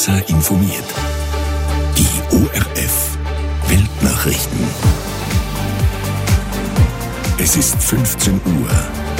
Besser informiert. Die ORF Weltnachrichten. Es ist 15 Uhr.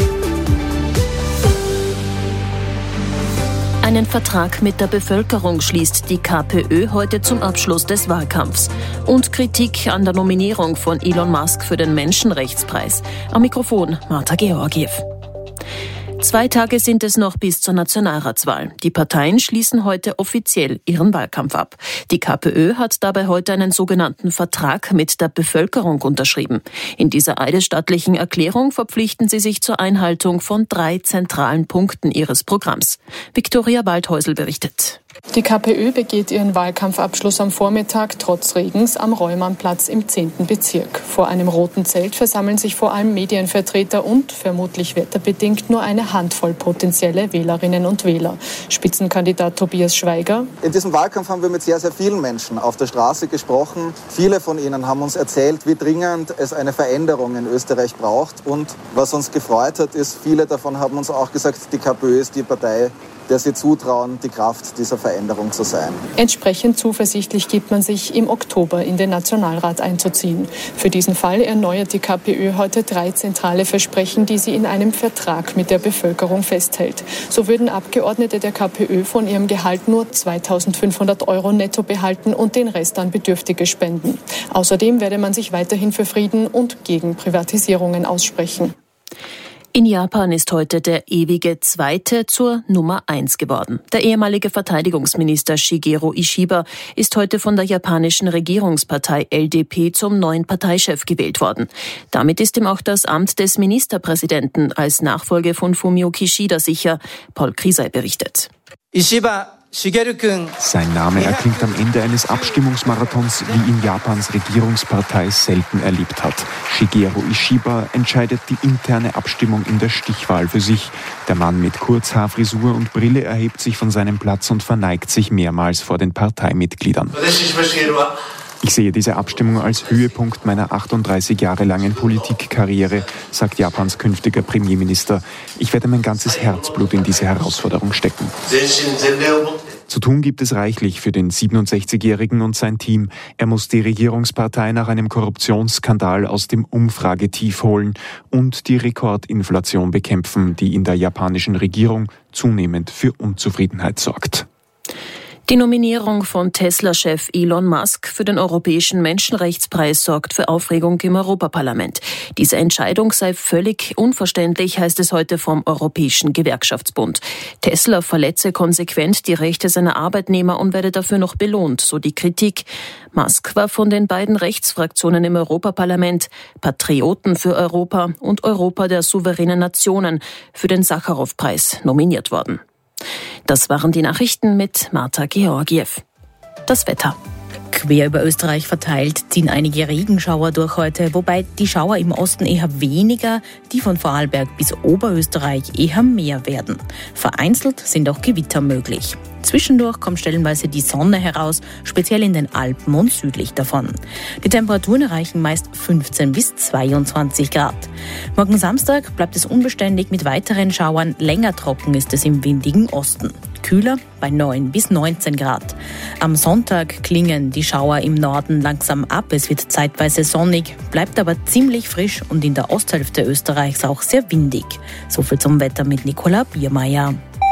Einen Vertrag mit der Bevölkerung schließt die KPÖ heute zum Abschluss des Wahlkampfs. Und Kritik an der Nominierung von Elon Musk für den Menschenrechtspreis. Am Mikrofon Martha Georgiew. 2 Tage sind es noch bis zur Nationalratswahl. Die Parteien schließen heute offiziell ihren Wahlkampf ab. Die KPÖ hat dabei heute einen sogenannten Vertrag mit der Bevölkerung unterschrieben. In dieser eidesstattlichen Erklärung verpflichten sie sich zur Einhaltung von 3 zentralen Punkten ihres Programms. Viktoria Waldhäusl berichtet. Die KPÖ begeht ihren Wahlkampfabschluss am Vormittag trotz Regens am Reumannplatz im 10. Bezirk. Vor einem roten Zelt versammeln sich vor allem Medienvertreter und, vermutlich wetterbedingt, nur eine Handvoll potenzielle Wählerinnen und Wähler. Spitzenkandidat Tobias Schweiger. In diesem Wahlkampf haben wir mit sehr, sehr vielen Menschen auf der Straße gesprochen. Viele von ihnen haben uns erzählt, wie dringend es eine Veränderung in Österreich braucht. Und was uns gefreut hat, ist, viele davon haben uns auch gesagt, die KPÖ ist die Partei, der sie zutrauen, die Kraft dieser Veränderung zu sein. Entsprechend zuversichtlich gibt man sich, im Oktober in den Nationalrat einzuziehen. Für diesen Fall erneuert die KPÖ heute 3 zentrale Versprechen, die sie in einem Vertrag mit der Bevölkerung festhält. So würden Abgeordnete der KPÖ von ihrem Gehalt nur 2.500 € netto behalten und den Rest an Bedürftige spenden. Außerdem werde man sich weiterhin für Frieden und gegen Privatisierungen aussprechen. In Japan ist heute der ewige Zweite zur Nummer 1 geworden. Der ehemalige Verteidigungsminister Shigeru Ishiba ist heute von der japanischen Regierungspartei LDP zum neuen Parteichef gewählt worden. Damit ist ihm auch das Amt des Ministerpräsidenten als Nachfolge von Fumio Kishida sicher. Paul Krisei berichtet. Sein Name erklingt am Ende eines Abstimmungsmarathons, wie ihn Japans Regierungspartei selten erlebt hat. Shigeru Ishiba entscheidet die interne Abstimmung in der Stichwahl für sich. Der Mann mit Kurzhaarfrisur und Brille erhebt sich von seinem Platz und verneigt sich mehrmals vor den Parteimitgliedern. Ich sehe diese Abstimmung als Höhepunkt meiner 38 Jahre langen Politikkarriere, sagt Japans künftiger Premierminister. Ich werde mein ganzes Herzblut in diese Herausforderung stecken. Zu tun gibt es reichlich für den 67-Jährigen und sein Team. Er muss die Regierungspartei nach einem Korruptionsskandal aus dem Umfragetief holen und die Rekordinflation bekämpfen, die in der japanischen Regierung zunehmend für Unzufriedenheit sorgt. Die Nominierung von Tesla-Chef Elon Musk für den Europäischen Menschenrechtspreis sorgt für Aufregung im Europaparlament. Diese Entscheidung sei völlig unverständlich, heißt es heute vom Europäischen Gewerkschaftsbund. Tesla verletze konsequent die Rechte seiner Arbeitnehmer und werde dafür noch belohnt, so die Kritik. Musk war von den beiden Rechtsfraktionen im Europaparlament, Patrioten für Europa und Europa der souveränen Nationen, für den Sacharow-Preis nominiert worden. Das waren die Nachrichten mit Martha Georgiew. Das Wetter. Quer über Österreich verteilt ziehen einige Regenschauer durch heute, wobei die Schauer im Osten eher weniger, die von Vorarlberg bis Oberösterreich eher mehr werden. Vereinzelt sind auch Gewitter möglich. Zwischendurch kommt stellenweise die Sonne heraus, speziell in den Alpen und südlich davon. Die Temperaturen erreichen meist 15 bis 22 Grad. Morgen Samstag bleibt es unbeständig mit weiteren Schauern, länger trocken ist es im windigen Osten. Kühler bei 9 bis 19 Grad. Am Sonntag klingen die Schauer im Norden langsam ab. Es wird zeitweise sonnig, bleibt aber ziemlich frisch und in der Osthälfte Österreichs auch sehr windig. Soviel zum Wetter mit Nicola Biermeier.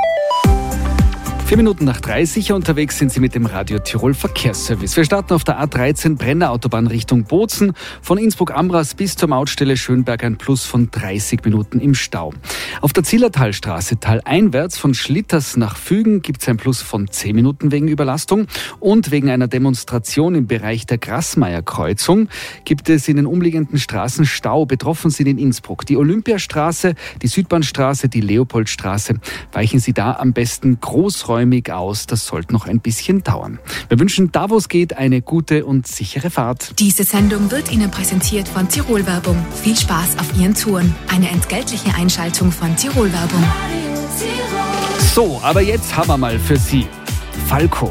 4:03 sicher unterwegs sind Sie mit dem Radio Tirol Verkehrsservice. Wir starten auf der A13 Brenner Autobahn Richtung Bozen. Von Innsbruck-Ambras bis zur Mautstelle Schönberg ein Plus von 30 Minuten im Stau. Auf der Zillertalstraße taleinwärts von Schlitters nach Fügen gibt es ein Plus von 10 Minuten wegen Überlastung. Und wegen einer Demonstration im Bereich der Grassmeier-Kreuzung gibt es in den umliegenden Straßen Stau. Betroffen sind in Innsbruck die Olympiastraße, die Südbahnstraße, die Leopoldstraße. Weichen Sie da am besten großräumig aus, das sollte noch ein bisschen dauern. Wir wünschen, da wo es geht, eine gute und sichere Fahrt. Diese Sendung wird Ihnen präsentiert von Tirol Werbung. Viel Spaß auf Ihren Touren. Eine entgeltliche Einschaltung von Tirol Werbung. So, aber jetzt haben wir mal für Sie Falco.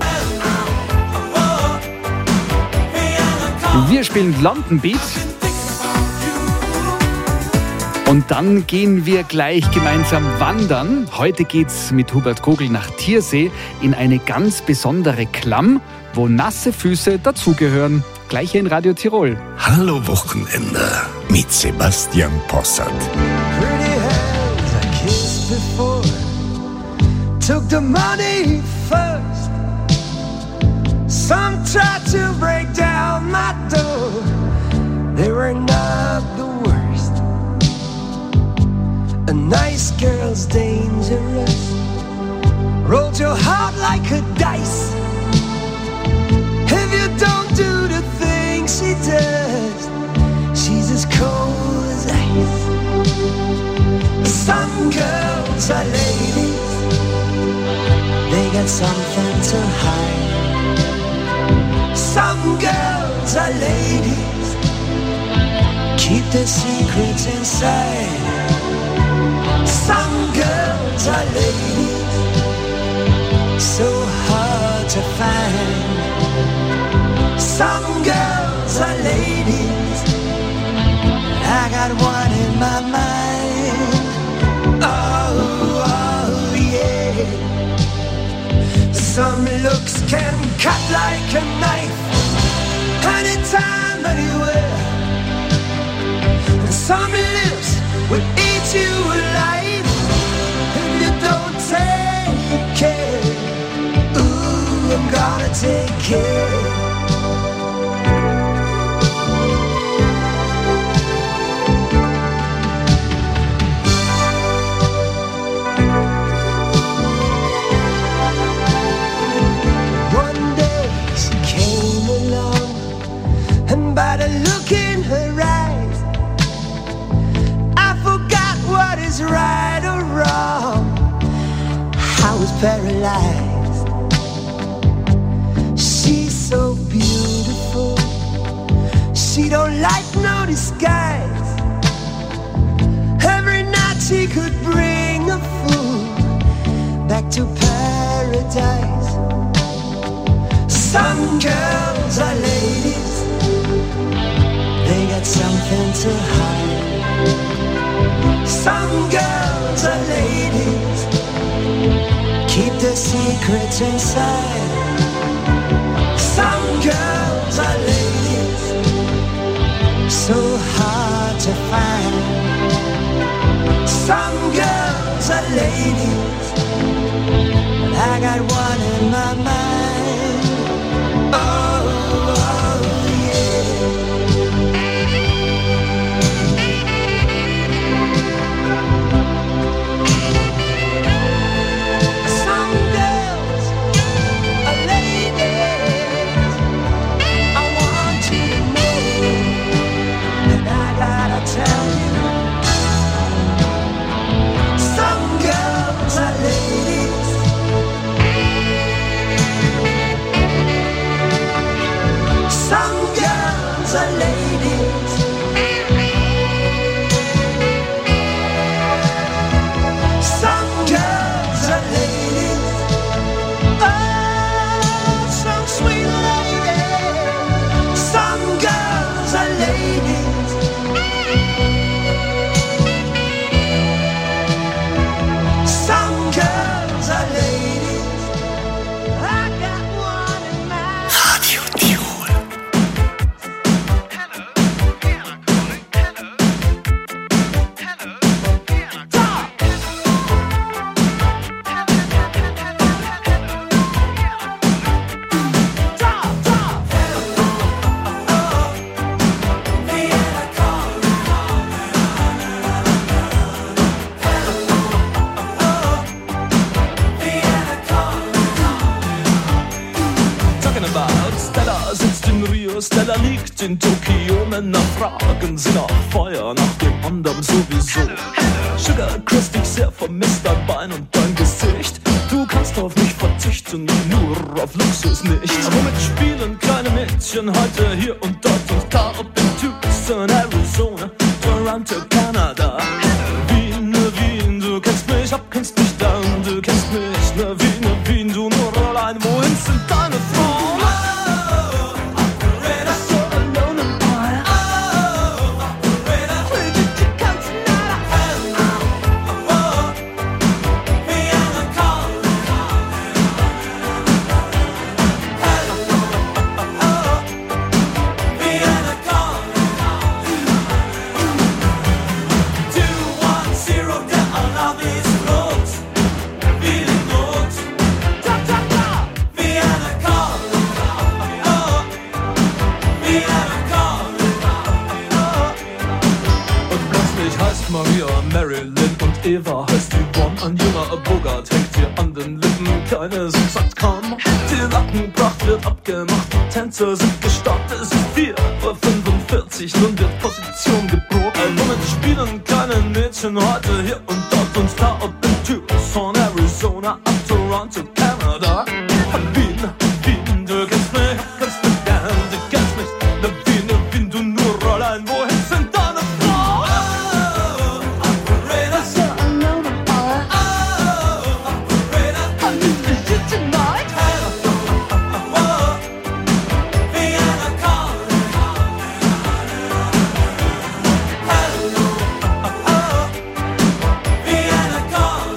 Wir spielen London Beat. Und dann gehen wir gleich gemeinsam wandern. Heute geht's mit Hubert Kogel nach Tiersee in eine ganz besondere Klamm, wo nasse Füße dazugehören. Gleich hier in Radio Tirol. Hallo Wochenende mit Sebastian Possart. Pretty hands I kissed before, took the money first. Some tried to break down my door, they were not the worst. A nice girl's dangerous, rolled your heart like a dice. If you don't do the things she does, she's as cold as ice. Some girls are ladies, they got something to hide. Some girls are ladies, keep their secrets inside. Some girls are ladies, so hard to find. Some girls are ladies, I got one in my mind. Oh, yeah. Some looks can cut like a knife, anytime, anywhere. And some lips will eat you alive if you don't take care. Ooh, I'm gonna take care. By the look in her eyes, I forgot what is right or wrong. I was paralyzed. She's so beautiful, she don't like no disguise. Every night she could bring a fool back to paradise. Some girls are ladies, they got something to hide. Some girls are ladies, keep their secrets inside. Some girls are ladies, so hard to find. Some girls are ladies, but I got one in my mind. Oh, Stella liegt in Tokio, Männer fragen sie nach Feuer, nach dem anderen sowieso. Sugar, küss dich sehr, vermisst dein Bein und dein Gesicht. Du kannst auf mich verzichten, nur auf Luxus nicht. Womit spielen kleine Mädchen heute hier und dort und da? Ob in Tucson, Arizona, Toronto, Kanada. Wien, Wien, du kennst mich, abkennst mich dann. Du kennst mich, Wien, du nur allein. Wohin sind deine Frauen? Eva heißt Yvonne, ein junger Bogart hängt ihr an den Lippen. Keine sind sagt komm, die Lackenpracht wird abgemacht, die Tänzer sind gestartet. Es ist 4:45 Uhr, nun wird Position geboten. Womit spielen keine Mädchen heute hier und dort und da, ob in Tucson, Arizona, ab Toronto, Kanada. Wien, du kennst mich gern, du kennst mich. Na Wien, du nur Rollein, wohin sind deine Frau? Oh, operator, so alone and all. Oh, operator, I need to hit tonight. Oh, Vienna calling. Hello, Vienna calling.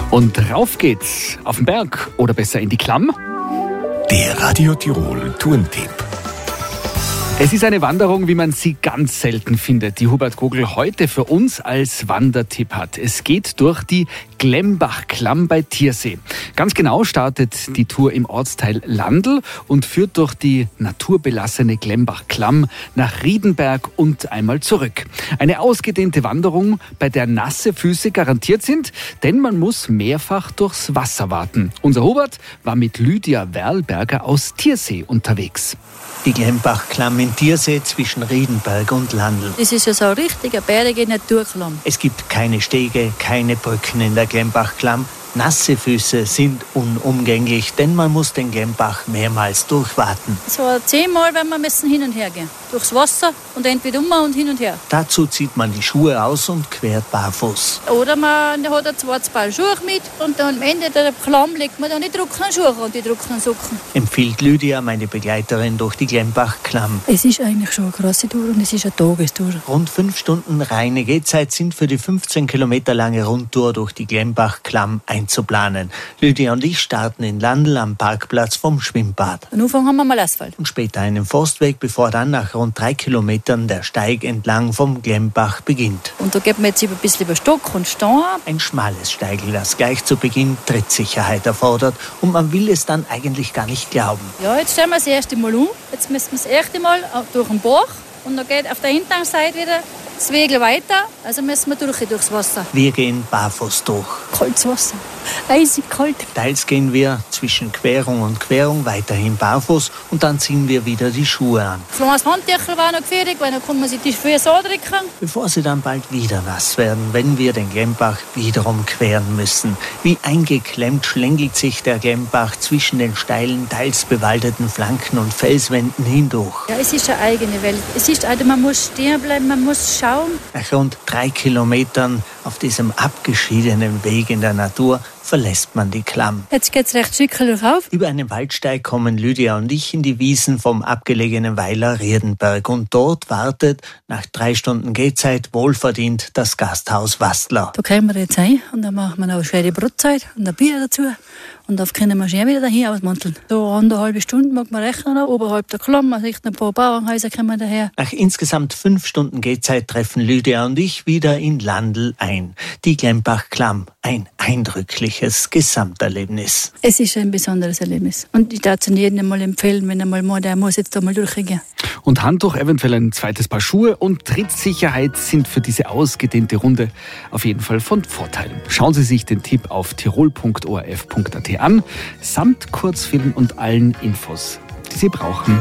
Und rauf geht's auf den Berg oder besser in die Klamm. Der Radio Tirol Tourentipp. Es ist eine Wanderung, wie man sie ganz selten findet, die Hubert Gogl heute für uns als Wandertipp hat. Es geht durch die Glembach-Klamm bei Thiersee. Ganz genau startet die Tour im Ortsteil Landl und führt durch die naturbelassene Glembach-Klamm nach Riedenberg und einmal zurück. Eine ausgedehnte Wanderung, bei der nasse Füße garantiert sind, denn man muss mehrfach durchs Wasser warten. Unser Hubert war mit Lydia Werlberger aus Thiersee unterwegs. Die Glembach-Klamm in Thiersee zwischen Riedenberg und Landl. Das ist ja so ein richtiger bergige Naturklamm. Es gibt keine Stege, keine Brücken in der Glembach-Klamm. Nasse Füße sind unumgänglich, denn man muss den Glembach mehrmals durchwaten. So 10-mal werden wir müssen hin und her gehen. Durchs Wasser und entweder und hin und her. Dazu zieht man die Schuhe aus und quert barfuß. Oder man hat ein zweites Paar Schuhe mit und dann am Ende der Klamm legt man dann die trockenen Schuhe und die trockenen Socken. Empfiehlt Lydia, meine Begleiterin durch die Glembach-Klamm. Es ist eigentlich schon eine grosse Tour und es ist eine Tagestour. Rund 5 Stunden reine Gehzeit sind für die 15 Kilometer lange Rundtour durch die Glembach-Klamm einzuplanen. Lydia und ich starten in Landl am Parkplatz vom Schwimmbad. Am Anfang haben wir mal Asphalt. Und später einen Forstweg, bevor dann nach rund 3 Kilometern der Steig entlang vom Glembach beginnt. Und da geht man jetzt ein bisschen über Stock und Stein. Ein schmales Steigl, das gleich zu Beginn Trittsicherheit erfordert und man will es dann eigentlich gar nicht glauben. Ja, jetzt stellen wir das erste Mal um. Jetzt müssen wir das erste Mal durch den Bach und dann geht auf der hinteren Seite wieder das Wegel weiter, also müssen wir durchs Wasser. Wir gehen barfuß durch. Kaltes Wasser, eisig kalt. Teils gehen wir zwischen Querung und Querung weiterhin barfuß und dann ziehen wir wieder die Schuhe an. Das kleines Handtüchel war noch gefährlich, weil dann kann man sich die Füße andrücken. Bevor sie dann bald wieder nass werden, wenn wir den Glembach wiederum queren müssen. Wie eingeklemmt schlängelt sich der Glembach zwischen den steilen, teils bewaldeten Flanken und Felswänden hindurch. Ja, es ist eine eigene Welt. Es ist, also man muss stehen bleiben, man muss schauen. Nach rund 3 Kilometern auf diesem abgeschiedenen Weg in der Natur verlässt man die Klamm. Jetzt geht's recht schickelig auf. Über einen Waldsteig kommen Lydia und ich in die Wiesen vom abgelegenen Weiler Riedenberg und dort wartet nach 3 Stunden Gehzeit wohlverdient das Gasthaus Wastler. Da kommen wir jetzt rein und dann machen wir noch eine schwere Brotzeit und ein Bier dazu und auf können wir schnell wieder dahin ausmanteln. So 1,5 Stunden mag man rechnen, oberhalb der Klamm, also ein paar Bauernhäuser kommen daher. Nach insgesamt 5 Stunden Gehzeit treffen Lydia und ich wieder in Landl ein. Die Glembach-Klamm, ein eindrückliches Gesamterlebnis. Es ist ein besonderes Erlebnis. Und ich darf es jedem einmal empfehlen, wenn er mal meint, der muss jetzt da mal durchgehen. Und Handtuch, eventuell ein zweites Paar Schuhe und Trittsicherheit sind für diese ausgedehnte Runde auf jeden Fall von Vorteil. Schauen Sie sich den Tipp auf tirol.orf.at an, samt Kurzfilm und allen Infos, die Sie brauchen.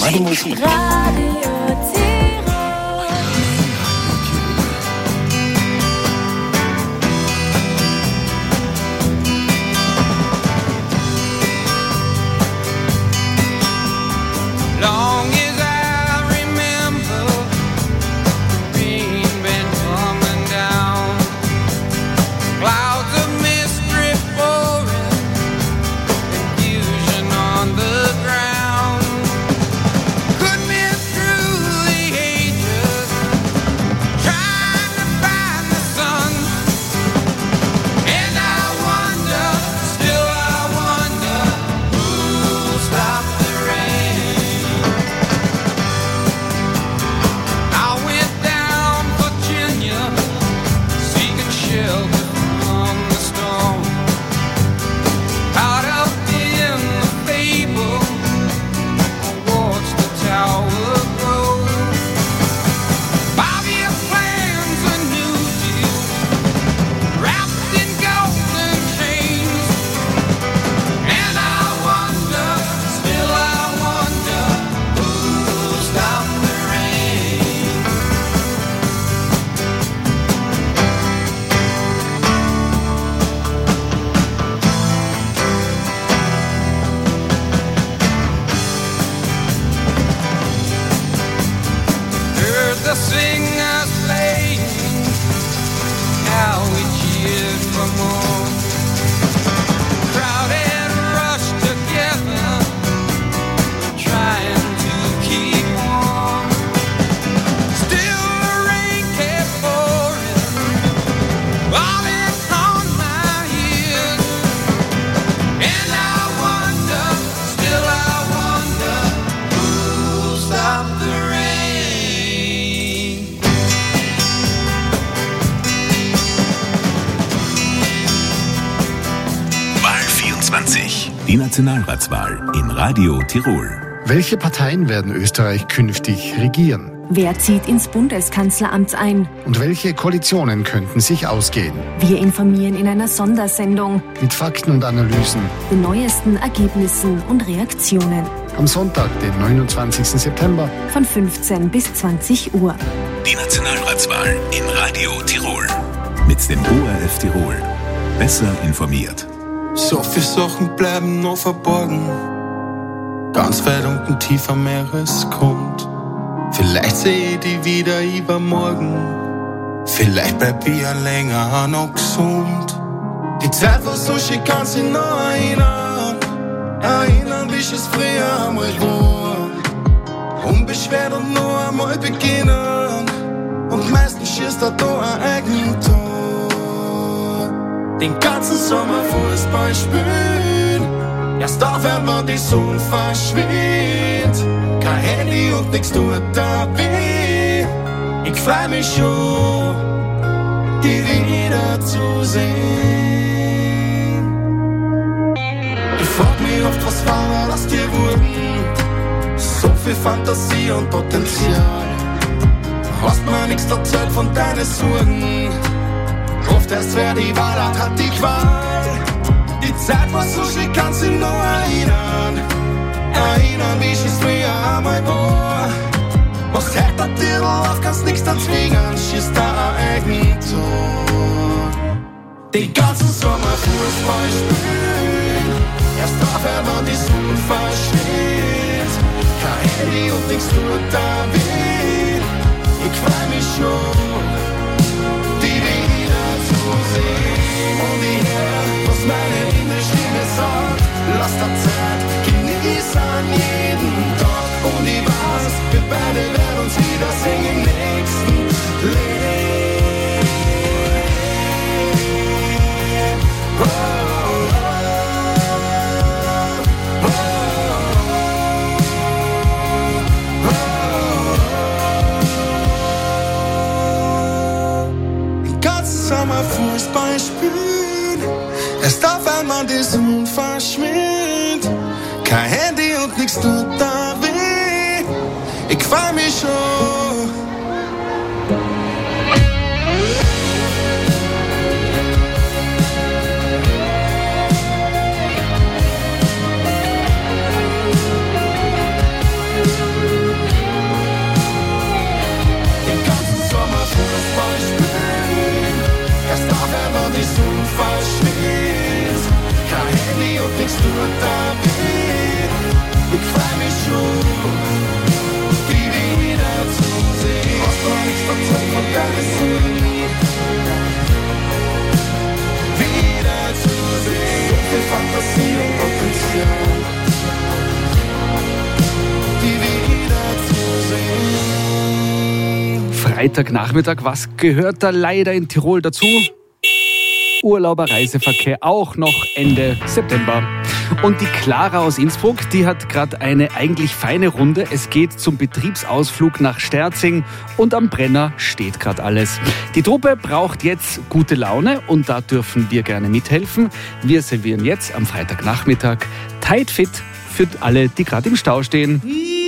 Die Musik. Die Nationalratswahl in Radio Tirol. Welche Parteien werden Österreich künftig regieren? Wer zieht ins Bundeskanzleramt ein? Und welche Koalitionen könnten sich ausgehen? Wir informieren in einer Sondersendung mit Fakten und Analysen, den neuesten Ergebnissen und Reaktionen. Am Sonntag, den 29. September von 15 bis 20 Uhr. Die Nationalratswahl in Radio Tirol. Mit dem ORF Tirol. Besser informiert. So viele Sachen bleiben noch verborgen, ganz weit unten tief am Meeresgrund. Vielleicht sehe ich die wieder übermorgen, vielleicht bleib ich ja länger noch gesund. Die Zeit war so schön, kann sich noch erinnern, wie es früher einmal war. Unbeschwert und noch einmal beginnen, und meistens schießt da ein Eigentor. Den ganzen Sommer Fußball spielen, erst aufhören, wenn die Sonne verschwindet. Kein Handy und nix tut da weh. Ich freu mich schon, die wieder zu sehen. Ich frag mich oft, was war aus dir wurden. So viel Fantasie und Potenzial. Hast mir nix erzählt von deinen Sorgen. Oft erst wer die Wahrheit hat die Qual. Die Zeit war so schön, kannst du noch erinnern, wie es früher einmal war. Was hält der Titel auf, kannst nix erzwingen, schießt da ein Eigentor. Den ganzen Sommer Fußball spielen, erst aufhören, wenn die Sonne verschwindet. Kein Handy und nix tut da weh. Ich freu mich schon, und ich hör, was meine innere Stimme sagt. Lass der Zeit, genieß an jeden Tag. Und ich weiß, wir beide werden uns wiedersehen im nächsten Leben. Oh, oh, oh, oh, oh. Den ganzen Sommer Fußball spielen, erst auf einmal die Sonne verschwindet. Kein Handy und nix tut da weh. Ich freu mich schon. nichts tut damit. Ich freu mich schon, die wiederzusehen. Hast du nichts dazu von deiner Sünden wiederzusehen. So viel Fantasie und Potenzial, die wiederzusehen. Freitagnachmittag, was gehört da leider in Tirol dazu? Urlauber, Reiseverkehr, auch noch Ende September. Und die Clara aus Innsbruck, die hat gerade eine eigentlich feine Runde. Es geht zum Betriebsausflug nach Sterzing und am Brenner steht gerade alles. Die Truppe braucht jetzt gute Laune und da dürfen wir gerne mithelfen. Wir servieren jetzt am Freitagnachmittag Tight Fit für alle, die gerade im Stau stehen.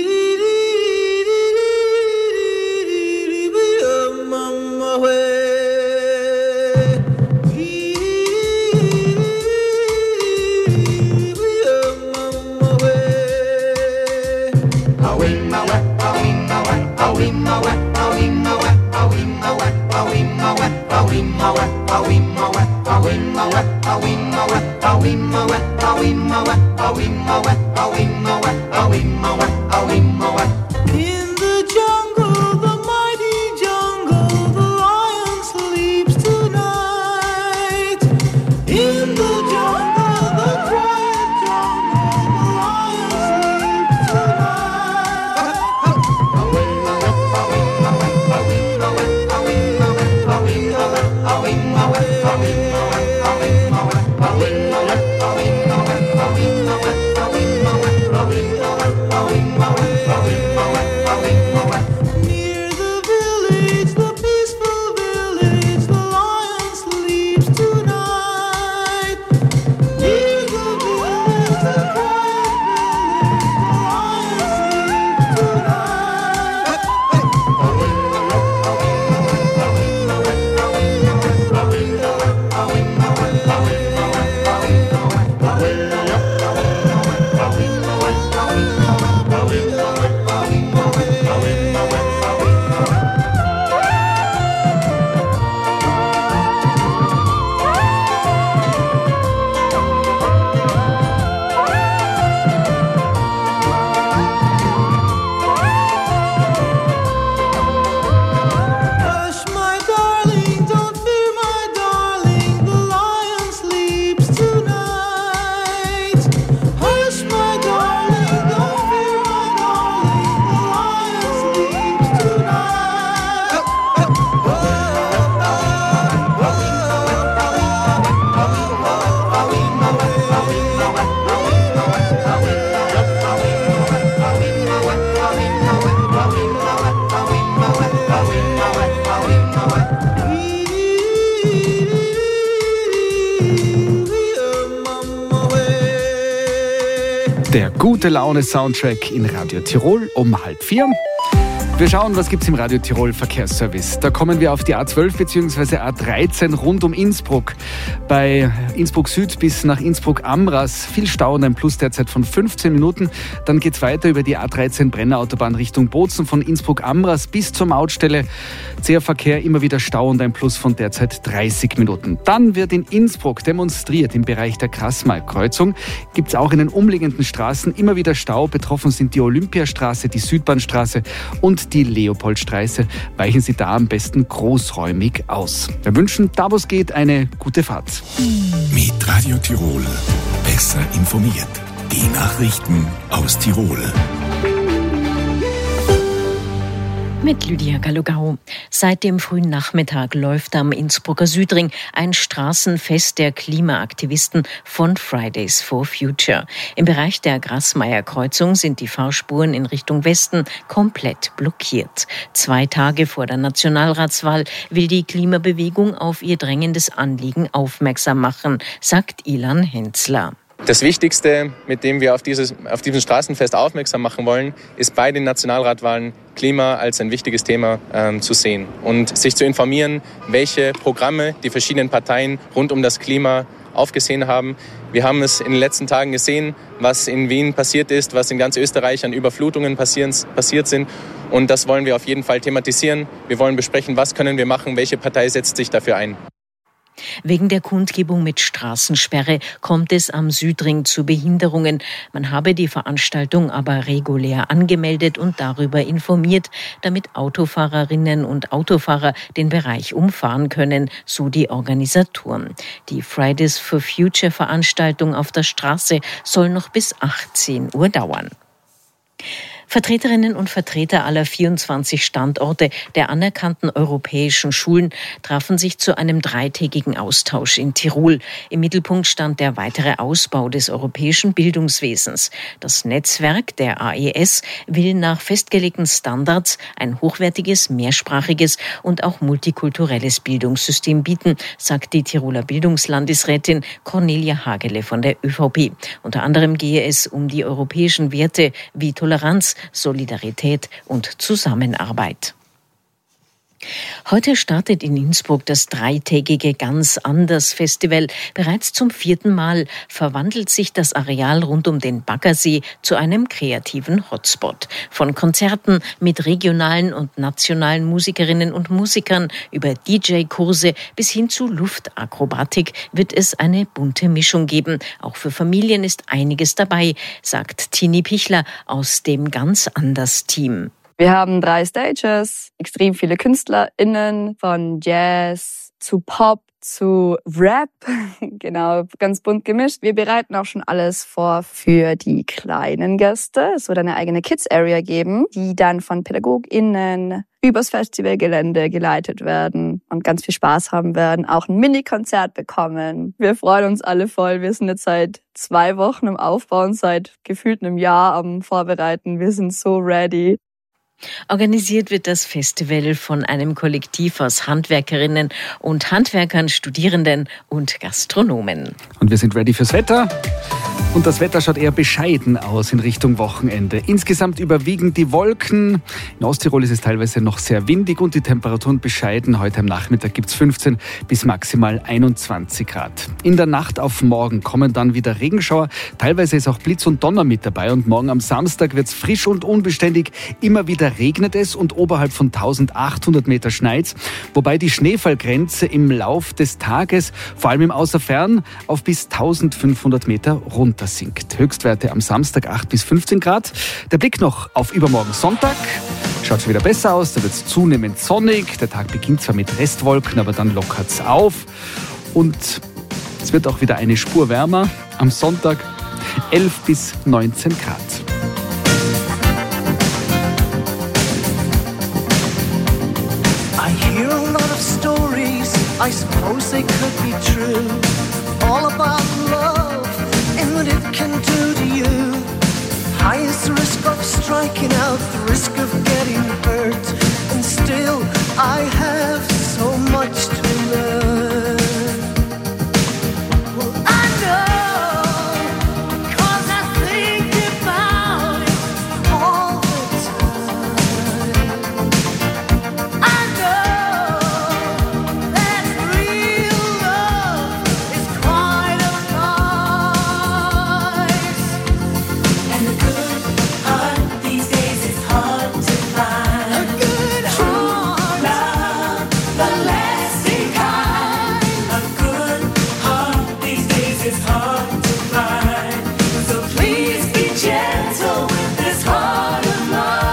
Der Gute-Laune-Soundtrack in Radio Tirol um 3:30. Wir schauen, was gibt's im Radio Tirol Verkehrsservice. Da kommen wir auf die A12 bzw. A13 rund um Innsbruck. Bei Innsbruck Süd bis nach Innsbruck Amras viel Stau und ein Plus derzeit von 15 Minuten. Dann geht's weiter über die A13 Brennerautobahn Richtung Bozen von Innsbruck Amras bis zur Mautstelle. Zäher Verkehr, immer wieder Stau und ein Plus von derzeit 30 Minuten. Dann wird in Innsbruck demonstriert im Bereich der Grasmalkreuzung. Gibt's auch in den umliegenden Straßen immer wieder Stau. Betroffen sind die Olympiastraße, die Südbahnstraße und die Leopoldstraße. Weichen Sie da am besten großräumig aus. Wir wünschen, da wo es geht, eine gute Fahrt. Mit Radio Tirol besser informiert. Die Nachrichten aus Tirol. Mit Lydia Galugau. Seit dem frühen Nachmittag läuft am Innsbrucker Südring ein Straßenfest der Klimaaktivisten von Fridays for Future. Im Bereich der Grasmeyer-Kreuzung sind die Fahrspuren in Richtung Westen komplett blockiert. 2 Tage vor der Nationalratswahl will die Klimabewegung auf ihr drängendes Anliegen aufmerksam machen, sagt Ilan Henzler. Das Wichtigste, mit dem wir auf diesem Straßenfest aufmerksam machen wollen, ist bei den Nationalratwahlen Klima als ein wichtiges Thema zu sehen und sich zu informieren, welche Programme die verschiedenen Parteien rund um das Klima aufgesehen haben. Wir haben es in den letzten Tagen gesehen, was in Wien passiert ist, was in ganz Österreich an Überflutungen passiert sind. Und das wollen wir auf jeden Fall thematisieren. Wir wollen besprechen, was können wir machen, welche Partei setzt sich dafür ein. Wegen der Kundgebung mit Straßensperre kommt es am Südring zu Behinderungen. Man habe die Veranstaltung aber regulär angemeldet und darüber informiert, damit Autofahrerinnen und Autofahrer den Bereich umfahren können, so die Organisatoren. Die Fridays for Future Veranstaltung auf der Straße soll noch bis 18 Uhr dauern. Vertreterinnen und Vertreter aller 24 Standorte der anerkannten europäischen Schulen trafen sich zu einem 3-tägigen Austausch in Tirol. Im Mittelpunkt stand der weitere Ausbau des europäischen Bildungswesens. Das Netzwerk der AES will nach festgelegten Standards ein hochwertiges, mehrsprachiges und auch multikulturelles Bildungssystem bieten, sagt die Tiroler Bildungslandesrätin Cornelia Hagele von der ÖVP. Unter anderem gehe es um die europäischen Werte wie Toleranz, Solidarität und Zusammenarbeit. Heute startet in Innsbruck das 3-tägige Ganz anders Festival. Bereits zum 4. Mal verwandelt sich das Areal rund um den Baggersee zu einem kreativen Hotspot. Von Konzerten mit regionalen und nationalen Musikerinnen und Musikern über DJ-Kurse bis hin zu Luftakrobatik wird es eine bunte Mischung geben. Auch für Familien ist einiges dabei, sagt Tini Pichler aus dem Ganz anders Team. Wir haben 3 Stages, extrem viele KünstlerInnen, von Jazz zu Pop zu Rap, genau, ganz bunt gemischt. Wir bereiten auch schon alles vor für die kleinen Gäste. Es wird eine eigene Kids-Area geben, die dann von PädagogInnen übers Festivalgelände geleitet werden und ganz viel Spaß haben werden, auch ein Mini-Konzert bekommen. Wir freuen uns alle voll. Wir sind jetzt seit 2 Wochen im Aufbau und seit gefühlt einem Jahr am Vorbereiten. Wir sind so ready. Organisiert wird das Festival von einem Kollektiv aus Handwerkerinnen und Handwerkern, Studierenden und Gastronomen. Und wir sind ready fürs Wetter. Und das Wetter schaut eher bescheiden aus in Richtung Wochenende. Insgesamt überwiegen die Wolken. In Osttirol ist es teilweise noch sehr windig und die Temperaturen bescheiden. Heute am Nachmittag gibt es 15 bis maximal 21 Grad. In der Nacht auf morgen kommen dann wieder Regenschauer. Teilweise ist auch Blitz und Donner mit dabei. Und morgen am Samstag wird es frisch und unbeständig. Immer wieder regnet es und oberhalb von 1800 Meter schneit's. Wobei die Schneefallgrenze im Lauf des Tages, vor allem im Außerfern, auf bis 1500 Meter runter sinkt. Höchstwerte am Samstag 8 bis 15 Grad. Der Blick noch auf übermorgen Sonntag. Schaut schon wieder besser aus, da wird es zunehmend sonnig. Der Tag beginnt zwar mit Restwolken, aber dann lockert es auf. Und es wird auch wieder eine Spur wärmer. Am Sonntag 11 bis 19 Grad. I hear a lot of stories, I suppose they could be true. All about love and what it can do to you. Highest risk of striking out, the risk of getting hurt. And still I have so much to learn. Well, I know, 'cause I think about it all the time. I know that real love is quite a price. And a good heart these days is hard to find. A good heart, love, the lasting kind. A good heart these days is hard to find. So please be gentle with this heart of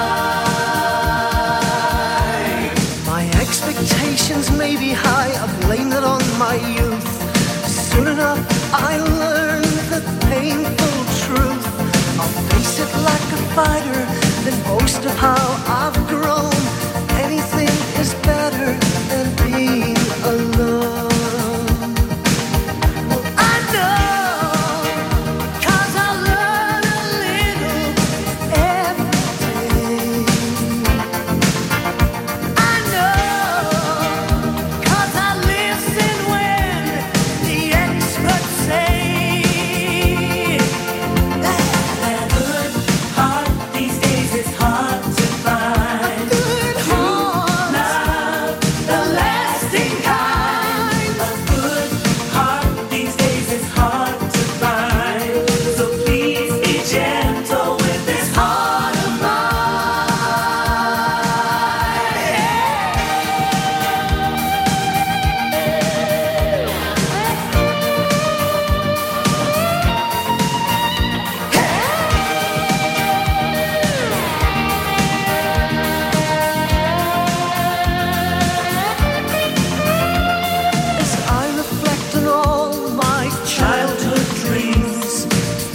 mine. My expectations may be high, I blame it on my youth. Soon enough I learn the painful truth. I'll face it like a fighter, then boast of how I've grown. Anything is better than being alone. Well, I know, 'cause I learn a little every day. I know, 'cause I listen when the experts say that a good heart these days is hard to find.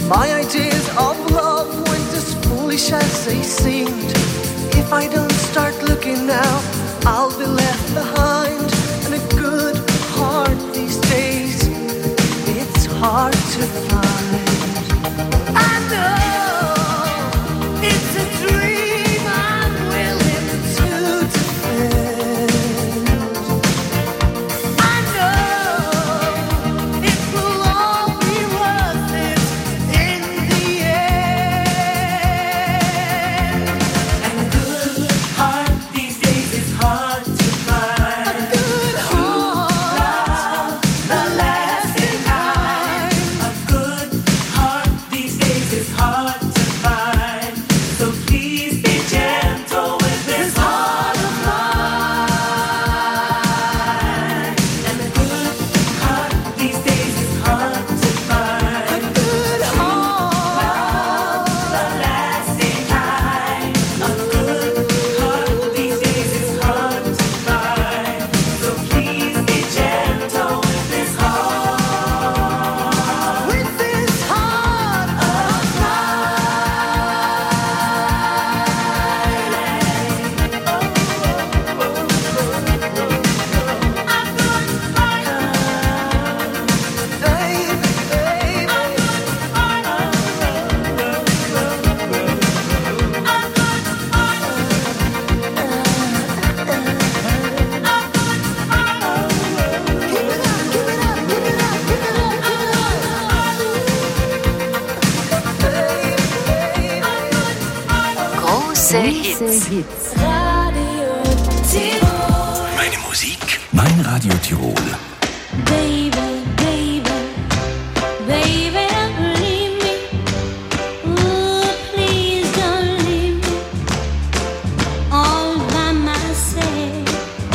My ideas of love weren't as foolish as they seemed. If I don't start looking now, I'll be left behind. And a good heart these days, it's hard to find. I know it's a dream I'm willing to defend. I know it will all be worth it in the end. And a good heart these days is hard to find. A good heart, the lasting kind. A good heart these days is hard to find. So please be gentle with this heart of mine. And a good heart these days is hard to find. A good heart, the lasting kind. A good heart these days is hard to find. So please be gentle with this heart. With this heart of Große Hits. Meine Musik, mein Radio Tirol. Baby, baby, baby, don't leave me. Ooh, please don't leave me all by myself.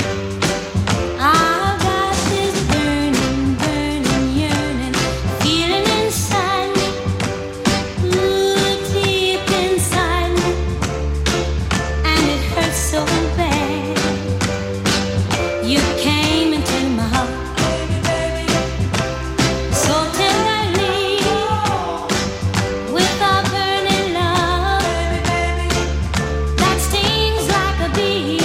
I've got this burning, burning yearning feeling inside me. Ooh, deep inside me, and it hurts so bad. You came into my heart so tenderly with a burning love that stings like a bee.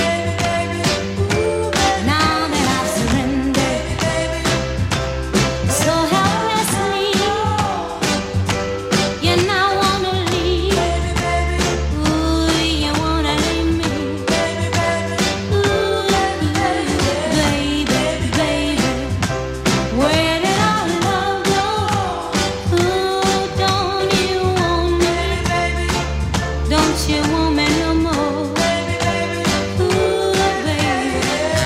Now that I've surrendered so helplessly, you now wanna leave. Ooh, you wanna leave me. Ooh, baby, baby, where did our love go? Ooh, don't you want me? Don't you want me no more? Ooh, baby.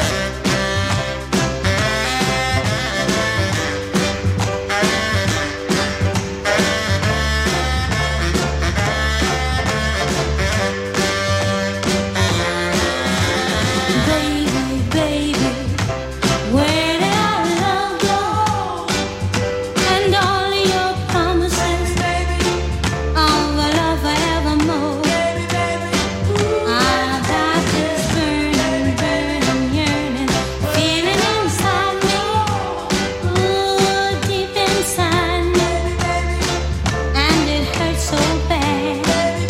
Baby, baby, where did our love go? And all your promises of a love forevermore. I've got this burning, burning yearning feeling inside me. Ooh, deep inside me, and it hurts so bad.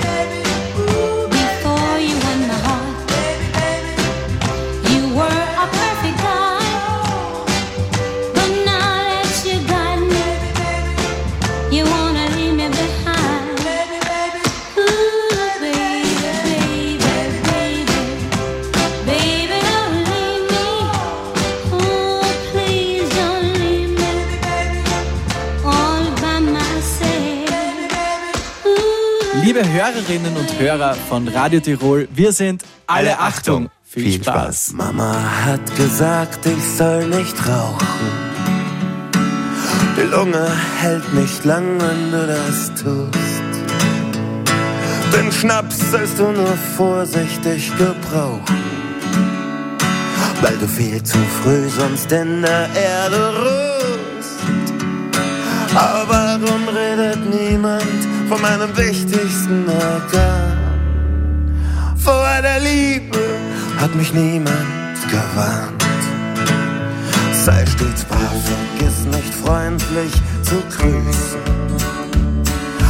Before you won my heart, you were a perfect guy, but now that you got me, you wanna leave me behind. Ooh, baby, baby, baby, baby, don't leave me. Oh, please don't leave me all by myself. Ooh, Liebe Hörerinnen und Hörer von Radio Tirol, wir sind alle Achtung. Viel Spaß. Mama hat gesagt, ich soll nicht rauchen. Die Lunge hält nicht lang, wenn du das tust. Den Schnaps sollst du nur vorsichtig gebrauchen, weil du viel zu früh sonst in der Erde ruhst. Aber warum redet niemand von meinem wichtigsten Organ? Vor der Liebe hat mich niemand gewarnt. Sei stets brav, vergiss nicht freundlich zu grüßen.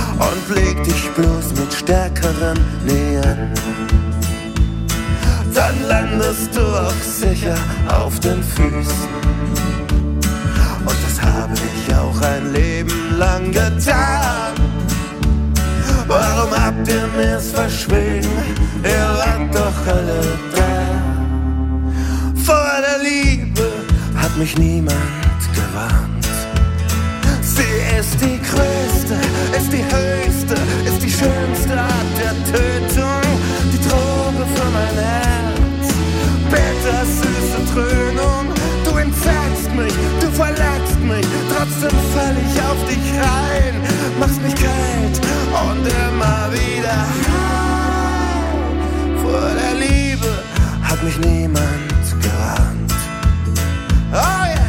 flieg dich bloß mit stärkeren Nähern. Dann landest du auch sicher auf den Füßen. Und das habe ich auch ein Leben lang getan. Warum habt ihr mir's verschwiegen? Ihr wart doch alle da. Vor der Liebe hat mich niemand gewarnt. Sie ist die größte, ist die höchste, ist die schönste Art der Tötung. Die Droge für mein Herz, bittersüße Dröhnung. Du entzeigst mich, du verletzt mich, trotzdem fall ich auf dich rein. Machst mich kalt und immer wieder heim. Vor der Liebe hat mich niemand gewarnt. Oh yeah!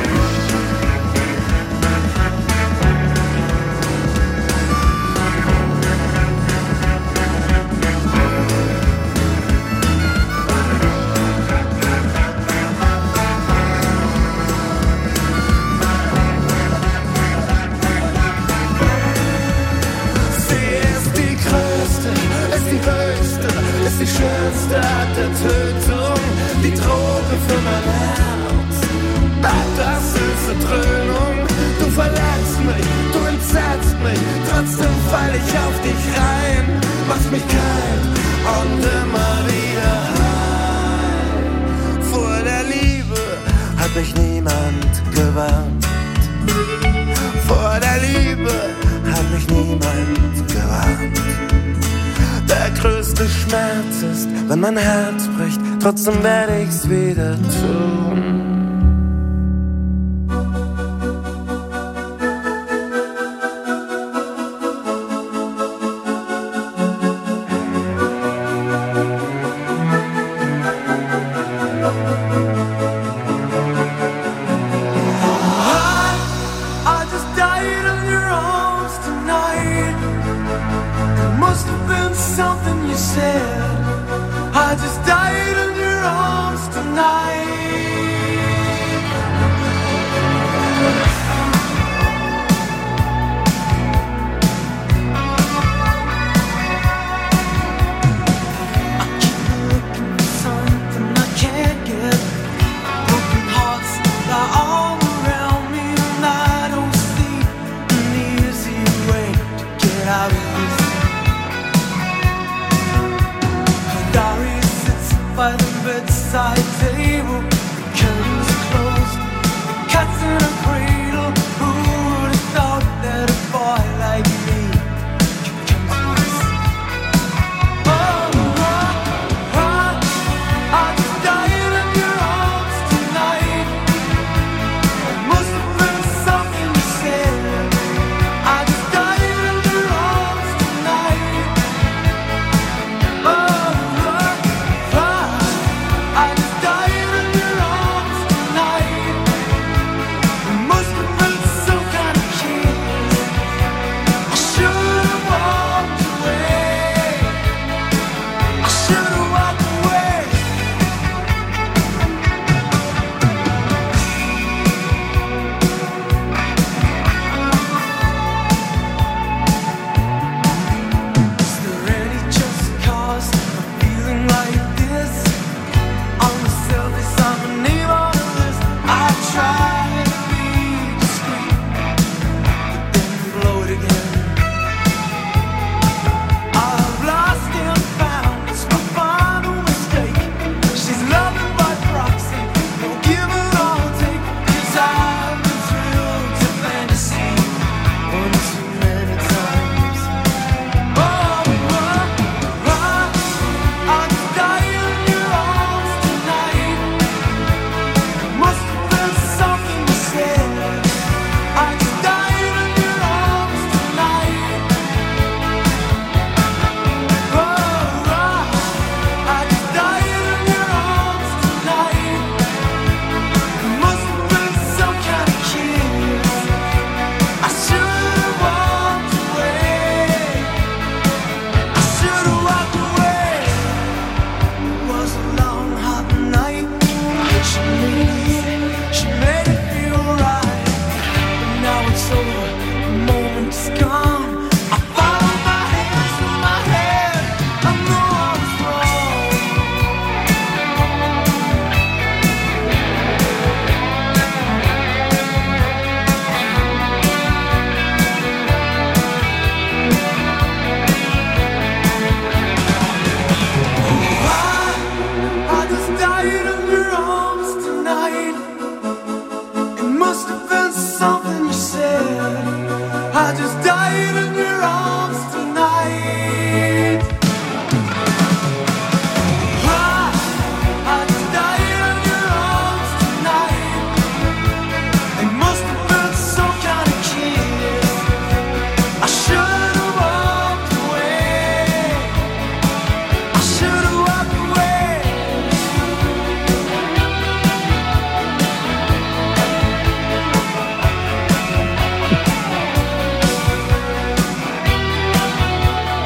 Die schönste Art der Tötung, die Droge für mein Herz. Das süße Dröhnung, du verletzt mich, du entsetzt mich, trotzdem fall ich auf dich rein. Machst mich kalt und immer wieder heim. Vor der Liebe hat mich niemand gewarnt. Vor der Liebe hat mich niemand gewarnt. Der größte Schmerz ist, wenn mein Herz bricht, trotzdem werde ich's wieder tun. I just died in your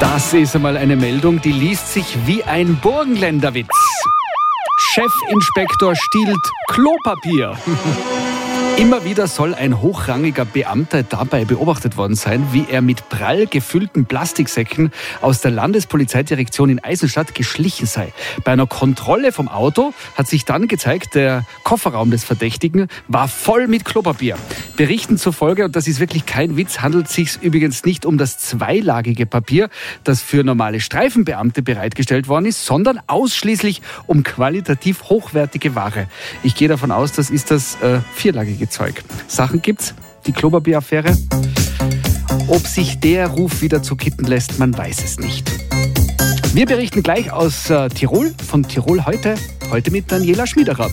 Das ist einmal eine Meldung, die liest sich wie ein Burgenländerwitz. Chefinspektor stiehlt Klopapier. Immer wieder soll ein hochrangiger Beamter dabei beobachtet worden sein, wie er mit prall gefüllten Plastiksäcken aus der Landespolizeidirektion in Eisenstadt geschlichen sei. Bei einer Kontrolle vom Auto hat sich dann gezeigt, der Kofferraum des Verdächtigen war voll mit Klopapier. Berichten zufolge, und das ist wirklich kein Witz, handelt es sich übrigens nicht um das zweilagige Papier, das für normale Streifenbeamte bereitgestellt worden ist, sondern ausschließlich um qualitativ hochwertige Ware. Ich gehe davon aus, das ist das vierlagige Zeug. Sachen gibt's, die Klopapier-Affäre. Ob sich der Ruf wieder zu kitten lässt, man weiß es nicht. Wir berichten gleich aus Tirol, von Tirol heute mit Daniela Schmiederer.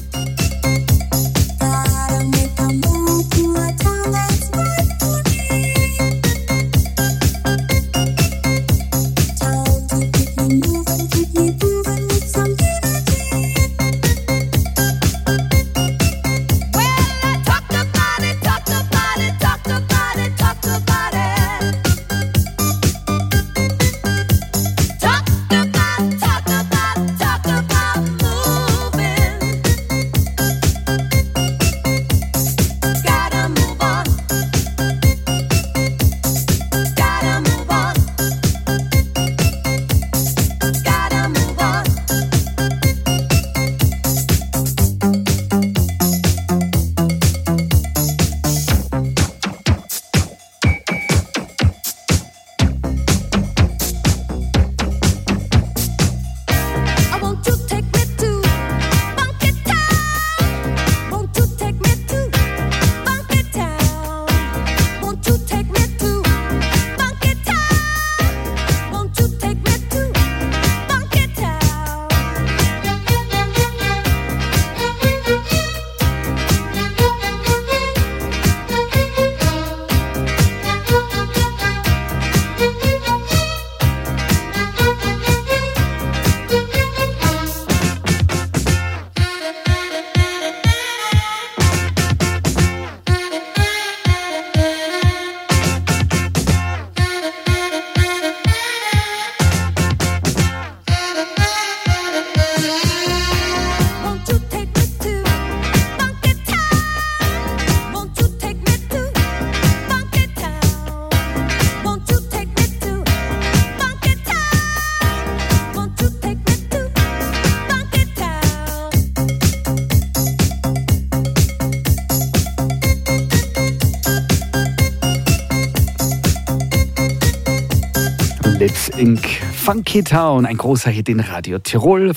Let's Inc. Funky Town, ein großer Hit in Radio Tirol,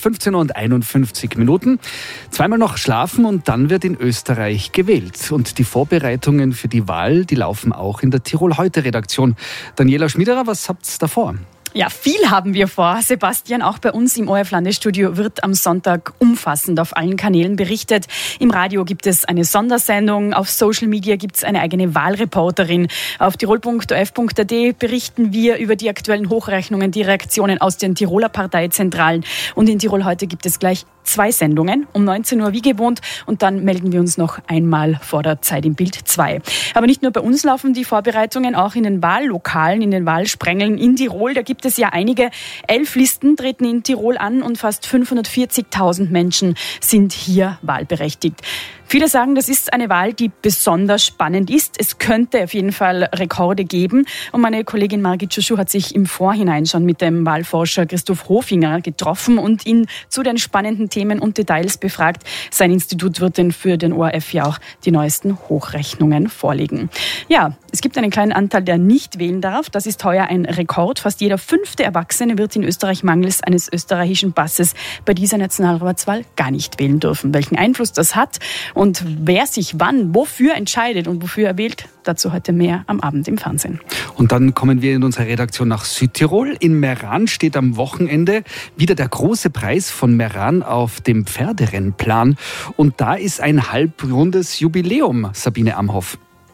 15:51. Zweimal noch schlafen und dann wird in Österreich gewählt. Und die Vorbereitungen für die Wahl, die laufen auch in der Tirol heute Redaktion. Daniela Schmiederer, was habt ihr da vor? Ja, viel haben wir vor. Sebastian, auch bei uns im ORF-Landesstudio wird am Sonntag umfassend auf allen Kanälen berichtet. Im Radio gibt es eine Sondersendung, auf Social Media gibt es eine eigene Wahlreporterin. Auf tirol.orf.at berichten wir über die aktuellen Hochrechnungen, die Reaktionen aus den Tiroler Parteizentralen. Und in Tirol heute gibt es gleich 2 Sendungen, um 19 Uhr wie gewohnt, und dann melden wir uns noch einmal vor der Zeit im Bild 2. Aber nicht nur bei uns laufen die Vorbereitungen, auch in den Wahllokalen, in den Wahlsprengeln in Tirol. Da gibt es ja einige. 11 Listen treten in Tirol an und fast 540.000 Menschen sind hier wahlberechtigt. Viele sagen, das ist eine Wahl, die besonders spannend ist. Es könnte auf jeden Fall Rekorde geben. Und meine Kollegin Margit Schuschu hat sich im Vorhinein schon mit dem Wahlforscher Christoph Hofinger getroffen und ihn zu den spannenden Themen und Details befragt. Sein Institut wird denn für den ORF ja auch die neuesten Hochrechnungen vorlegen. Ja, es gibt einen kleinen Anteil, der nicht wählen darf. Das ist heuer ein Rekord. Fast jeder 5. Erwachsene wird in Österreich mangels eines österreichischen Passes bei dieser Nationalratswahl gar nicht wählen dürfen. Welchen Einfluss das hat und wer sich wann, wofür entscheidet und wofür er wählt, dazu heute mehr am Abend im Fernsehen. Und dann kommen wir in unserer Redaktion nach Südtirol. In Meran steht am Wochenende wieder der große Preis von Meran auf dem Pferderennplan. Und da ist ein halbrundes Jubiläum, Sabine Amhoff.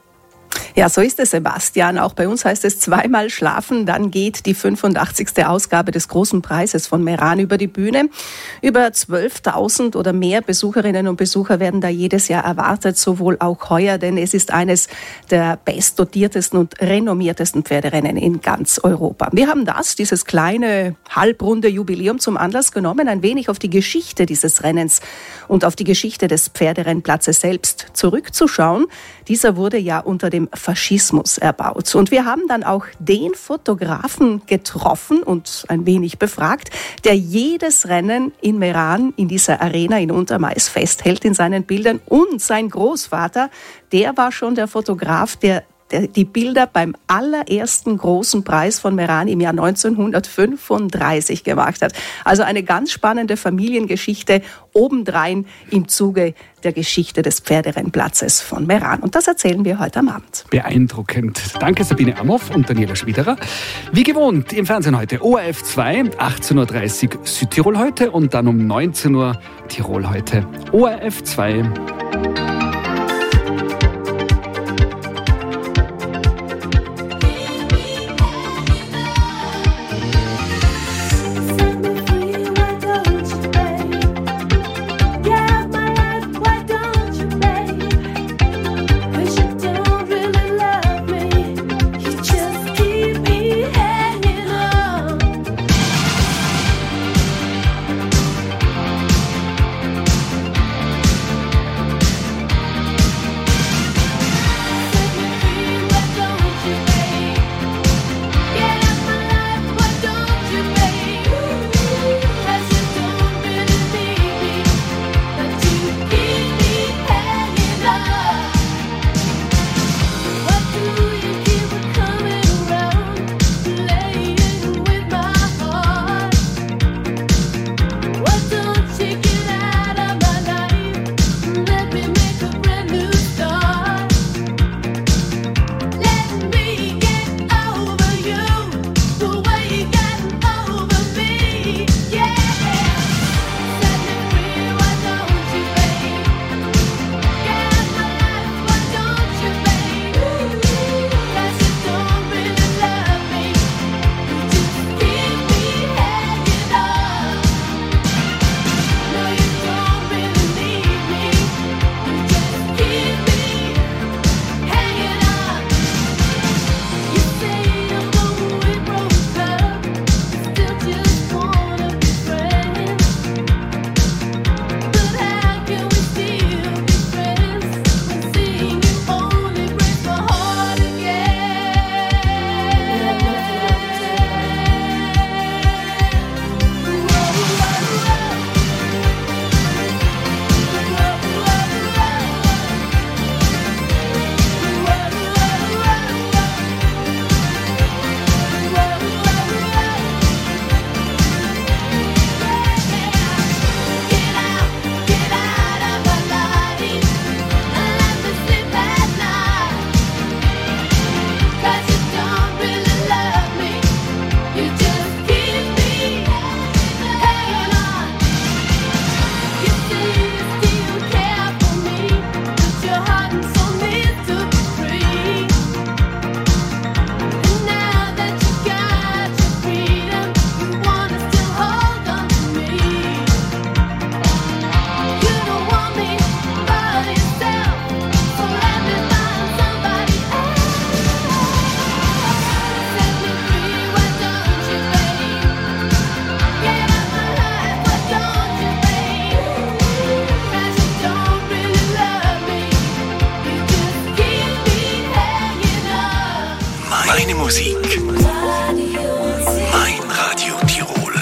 Ja, so ist es, Sebastian. Auch bei uns heißt es zweimal schlafen, dann geht die 85. Ausgabe des Großen Preises von Meran über die Bühne. Über 12.000 oder mehr Besucherinnen und Besucher werden da jedes Jahr erwartet, sowohl auch heuer, denn es ist eines der bestdotiertesten und renommiertesten Pferderennen in ganz Europa. Wir haben dieses kleine, halbrunde Jubiläum zum Anlass genommen, ein wenig auf die Geschichte dieses Rennens und auf die Geschichte des Pferderennplatzes selbst zurückzuschauen. Dieser wurde ja unter dem Faschismus erbaut. Und wir haben dann auch den Fotografen getroffen und ein wenig befragt, der jedes Rennen in Meran, in dieser Arena in Untermais festhält in seinen Bildern. Und sein Großvater, der war schon der Fotograf, der die Bilder beim allerersten großen Preis von Meran im Jahr 1935 gemacht hat. Also eine ganz spannende Familiengeschichte obendrein im Zuge der Geschichte des Pferderennplatzes von Meran. Und das erzählen wir heute am Abend. Beeindruckend. Danke Sabine Amhoff und Daniela Schmiederer. Wie gewohnt im Fernsehen heute ORF 2, 18.30 Uhr Südtirol heute und dann um 19 Uhr Tirol heute. ORF 2. Meine Musik. Mein Radio Tirol.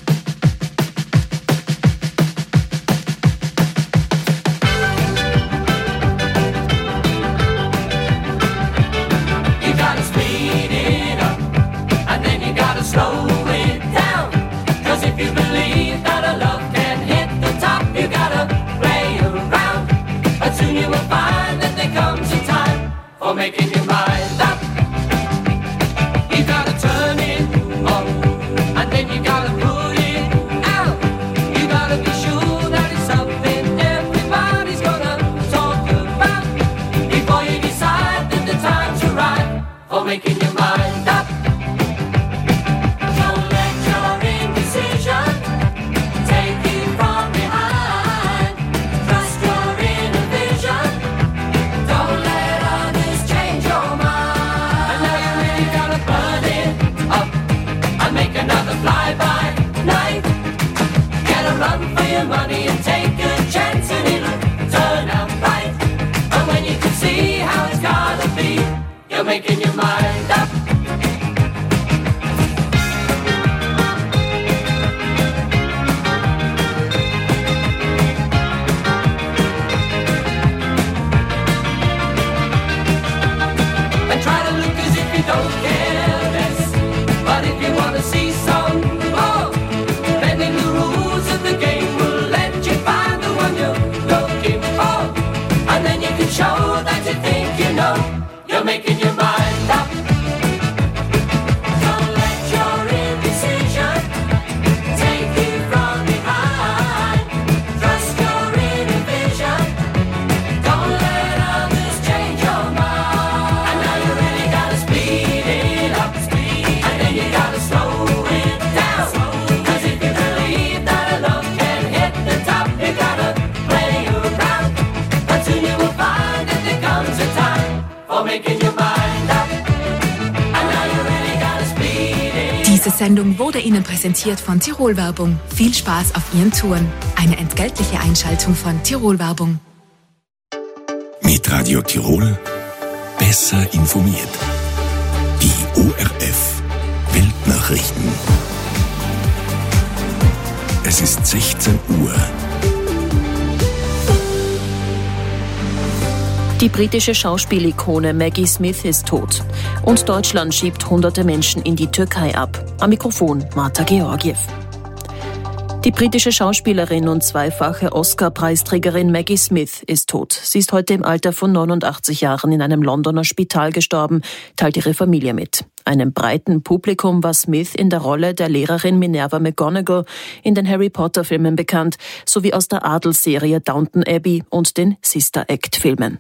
You gotta speed it up, and then you gotta slow it down. 'Cause if you believe that a love can hit the top, you gotta play around. But soon you will find that there comes a time for making your mind up. You gotta turn it on, and then you gotta put it out. You gotta be sure that it's something everybody's gonna talk about before you decide that the time Diese Sendung wurde Ihnen präsentiert von Tirol Werbung. Viel Spaß auf Ihren Touren. Eine entgeltliche Einschaltung von Tirol Werbung. Mit Radio Tirol besser informiert. Die ORF Weltnachrichten. Es ist 16 Uhr. Die britische Schauspielikone Maggie Smith ist tot. Und Deutschland schiebt hunderte Menschen in die Türkei ab. Am Mikrofon Marta Georgiev. Die britische Schauspielerin und zweifache Oscar-Preisträgerin Maggie Smith ist tot. Sie ist heute im Alter von 89 Jahren in einem Londoner Spital gestorben, teilt ihre Familie mit. Einem breiten Publikum war Smith in der Rolle der Lehrerin Minerva McGonagall in den Harry-Potter-Filmen bekannt, sowie aus der Adelsserie Downton Abbey und den Sister Act-Filmen.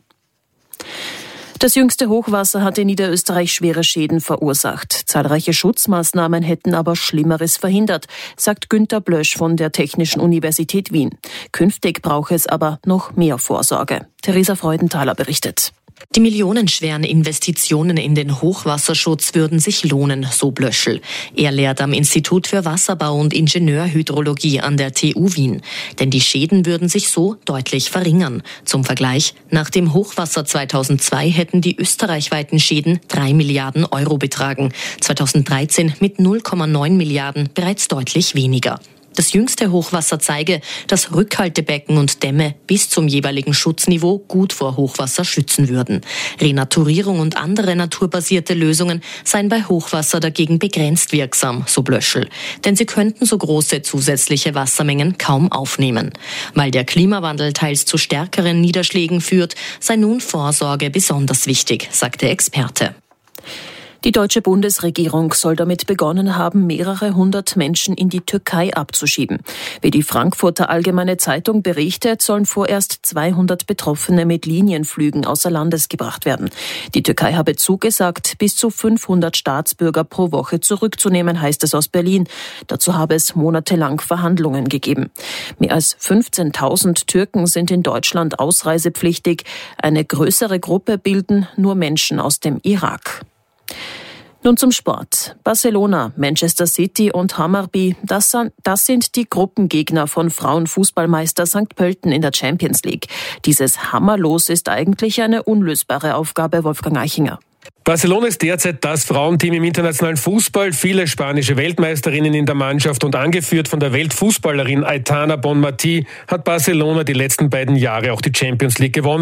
Das jüngste Hochwasser hat in Niederösterreich schwere Schäden verursacht. Zahlreiche Schutzmaßnahmen hätten aber Schlimmeres verhindert, sagt Günter Blösch von der Technischen Universität Wien. Künftig brauche es aber noch mehr Vorsorge. Theresa Freudenthaler berichtet. Die millionenschweren Investitionen in den Hochwasserschutz würden sich lohnen, so Blöschel. Er lehrt am Institut für Wasserbau und Ingenieurhydrologie an der TU Wien. Denn die Schäden würden sich so deutlich verringern. Zum Vergleich, nach dem Hochwasser 2002 hätten die österreichweiten Schäden 3 Milliarden Euro betragen. 2013 mit 0,9 Milliarden bereits deutlich weniger. Das jüngste Hochwasser zeige, dass Rückhaltebecken und Dämme bis zum jeweiligen Schutzniveau gut vor Hochwasser schützen würden. Renaturierung und andere naturbasierte Lösungen seien bei Hochwasser dagegen begrenzt wirksam, so Blöschel. Denn sie könnten so große zusätzliche Wassermengen kaum aufnehmen. Weil der Klimawandel teils zu stärkeren Niederschlägen führt, sei nun Vorsorge besonders wichtig, sagt der Experte. Die deutsche Bundesregierung soll damit begonnen haben, mehrere hundert Menschen in die Türkei abzuschieben. Wie die Frankfurter Allgemeine Zeitung berichtet, sollen vorerst 200 Betroffene mit Linienflügen außer Landes gebracht werden. Die Türkei habe zugesagt, bis zu 500 Staatsbürger pro Woche zurückzunehmen, heißt es aus Berlin. Dazu habe es monatelang Verhandlungen gegeben. Mehr als 15.000 Türken sind in Deutschland ausreisepflichtig. Eine größere Gruppe bilden nur Menschen aus dem Irak. Nun zum Sport. Barcelona, Manchester City und Hammarby, das sind die Gruppengegner von Frauenfußballmeister St. Pölten in der Champions League. Dieses Hammerlos ist eigentlich eine unlösbare Aufgabe, Wolfgang Eichinger. Barcelona ist derzeit das Frauenteam im internationalen Fußball. Viele spanische Weltmeisterinnen in der Mannschaft und angeführt von der Weltfußballerin Aitana Bonmatí hat Barcelona die letzten beiden Jahre auch die Champions League gewonnen.